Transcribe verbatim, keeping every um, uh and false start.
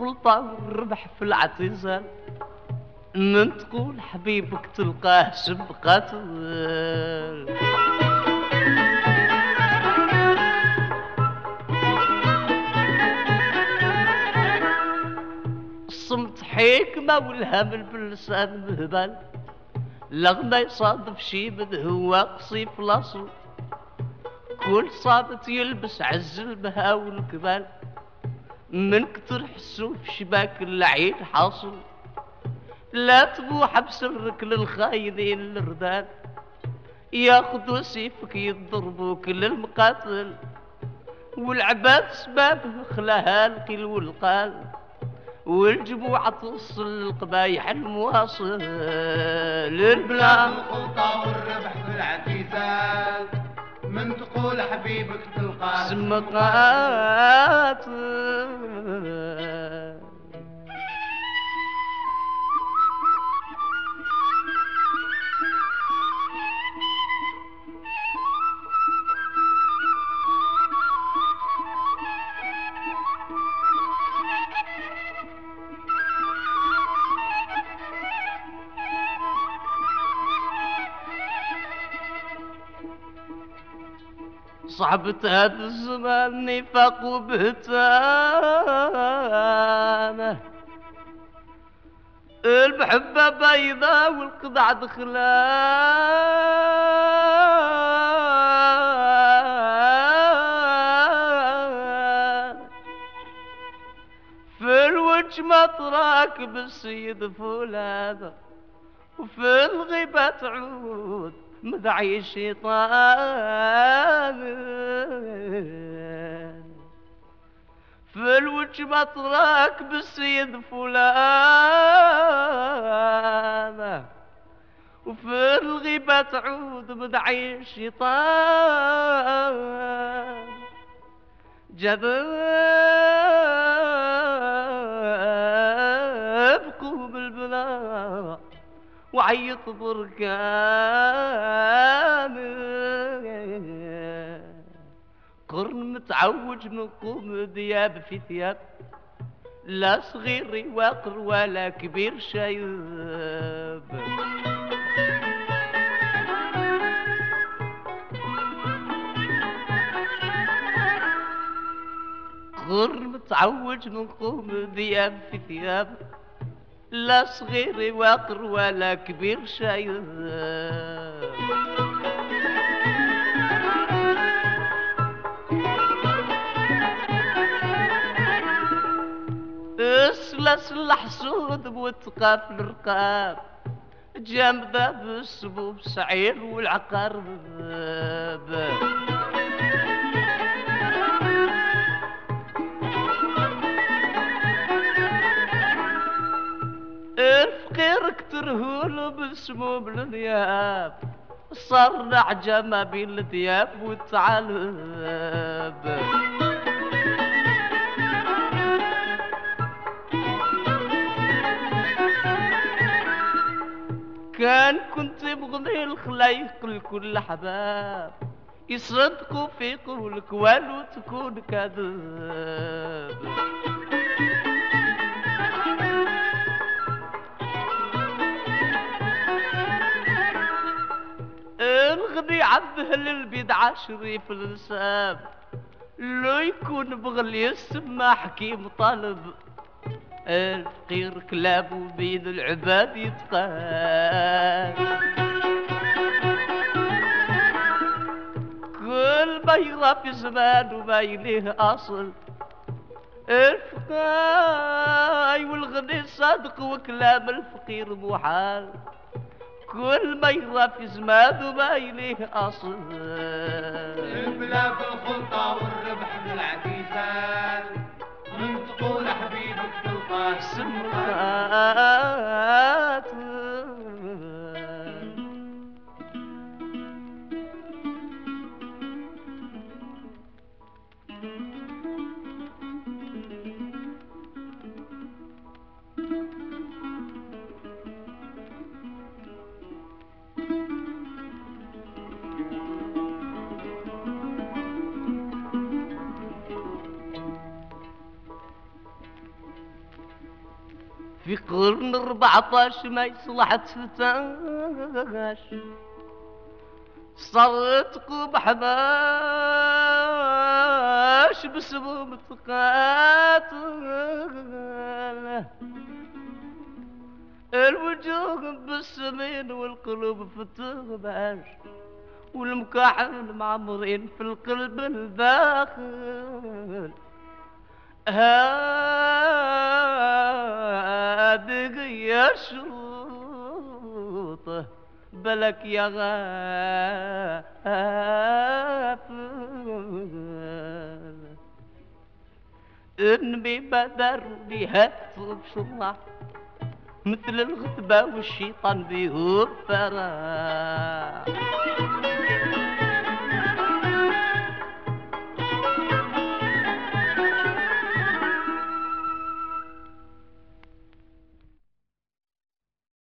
الخلطة والربح في الاعتزال، من تقول حبيبك تلقاه سبقات. الصمت حكمة والهمل باللسان مهبل، لغما يصادف شي بدهوة قصي في الاصل، كل صابت يلبس عز البها والكبال، من كتر حسو في شباك اللعين حاصل، لا تبوح بسرك للخاينين الردان، ياخدو سيفك يضربوك للمقاتل، والعباد سبابه خلاها القيل والقال، والجموع توصل للقبايح المواصل. البلاد الخلطة والربح في الاعتزال، من تقول حبيبك تلقاه سمقات. صعبت هذا الزمان نفاق وبهتانه، المحبة بيضة والقضاء دخلان، في الوجه مطراك بالسيد فلان، وفي الغيبة تعود مدعي الشيطان، في الوجه مطراك بالسيد فلان، وفي الغيبة تعود مدعي الشيطان. جذبكم بالبلاء وعيط بركان، قرن متعوج من قوم دياب في ثياب، لا صغير يواقر ولا كبير شايب. قرن متعوج من قوم دياب في ثياب، لا صغير يواقر ولا كبير شايب. اسلسل حسود بوتقاف الرقاب، جامدة بالسبوب سعير والعقارب. الفقير كترهول بالسموم النياب، صار نعجة ما بين الثياب والثعالب. كان كنت بغني الخلايق الكل حباب، يصدقوا في قولك ولو تكون كذاب. الغني عبه للبدعة شريف الانساب، لو يكون بغل يسمى حكيم طالب، الفقير كلاب وبين العباد يتقال. كل ما يرى في زمان وما يليه اصل، الفقاي والغني صادق وكلام الفقير محال، كل ما يرى في زمان وما يليه اصل. البلا في الخلطة والربح في الاعتزال، من تقول حبيبك تلقاه سمرات. في قرن أربعطاش ما يصلح تلتاش صارت قبح باش بسبب تقاتل الوجوه بالسمين والقلوب في التغباش والمكاحل معمرين في القلب الداخل هادق يا شوطه بلك يا غافل انبي بدر بها بسرعة مثل الغتبة والشيطان بيه فرح